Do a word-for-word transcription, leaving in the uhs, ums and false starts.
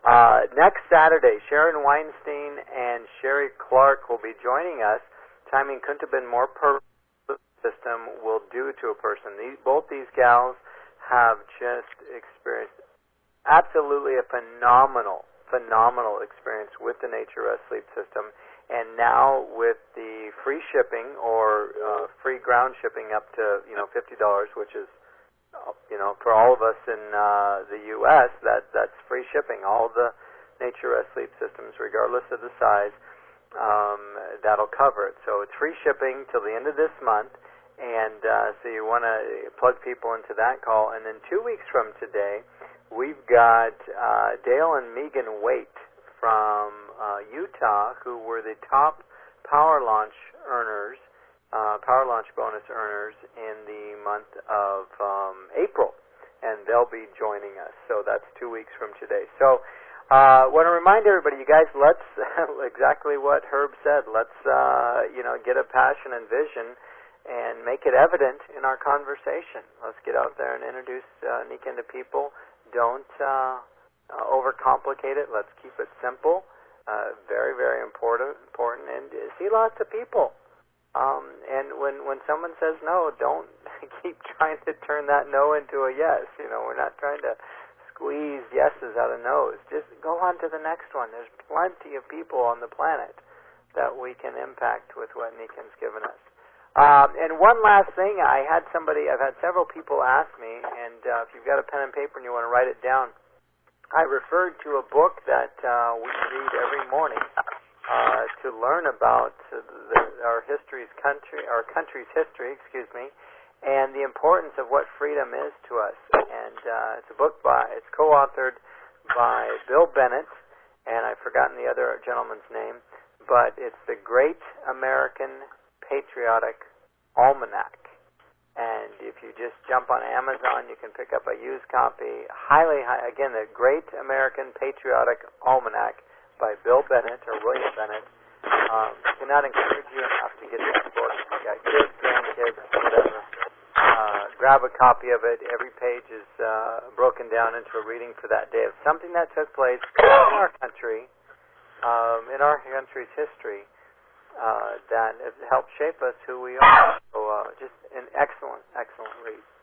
Uh, next Saturday, Sharon Weinstein and Sherry Clark will be joining us. Timing couldn't have been more perfect. System will do to a person. These, both these gals have just experienced absolutely a phenomenal, phenomenal experience with the Nature Rest Sleep System, and now with the free shipping or uh, free ground shipping up to you know fifty dollars, which is you know for all of us in uh, the U S that that's free shipping. All of the Nature Rest Sleep Systems, regardless of the size, um, that'll cover it. So it's free shipping till the end of this month. And uh, so you want to plug people into that call. And then two weeks from today, we've got uh, Dale and Megan Waite from uh, Utah, who were the top Power Launch earners, uh, Power Launch bonus earners in the month of um, April. And they'll be joining us. So that's two weeks from today. So I uh, want to remind everybody, you guys, let's, exactly what Herb said, let's, uh, you know, get a passion and vision and make it evident in our conversation. Let's get out there and introduce uh, Nikken to people. Don't uh, uh, overcomplicate it. Let's keep it simple. Uh, very, very important. Important. And uh, see lots of people. Um, and when when someone says no, don't keep trying to turn that no into a yes. You know, we're not trying to squeeze yeses out of no's. Just go on to the next one. There's plenty of people on the planet that we can impact with what Nikken's given us. Um, and one last thing, I had somebody, I've had several people ask me, and uh, if you've got a pen and paper and you want to write it down, I referred to a book that uh, we read every morning uh, to learn about the, our history's country, our country's history, excuse me, and the importance of what freedom is to us. And uh, it's a book by, it's co-authored by Bill Bennett, and I've forgotten the other gentleman's name, but it's The Great American Patriotic Almanac. And if you just jump on Amazon, you can pick up a used copy. Highly, high, again, the Great American Patriotic Almanac by Bill Bennett or William Bennett. Um, cannot encourage you enough to get that book. You got kids, grandkids, whatever. Uh, grab a copy of it. Every page is uh, broken down into a reading for that day of something that took place in our country, um, in our country's history. Uh, that has helped shape us who we are. So uh, just an excellent, excellent read.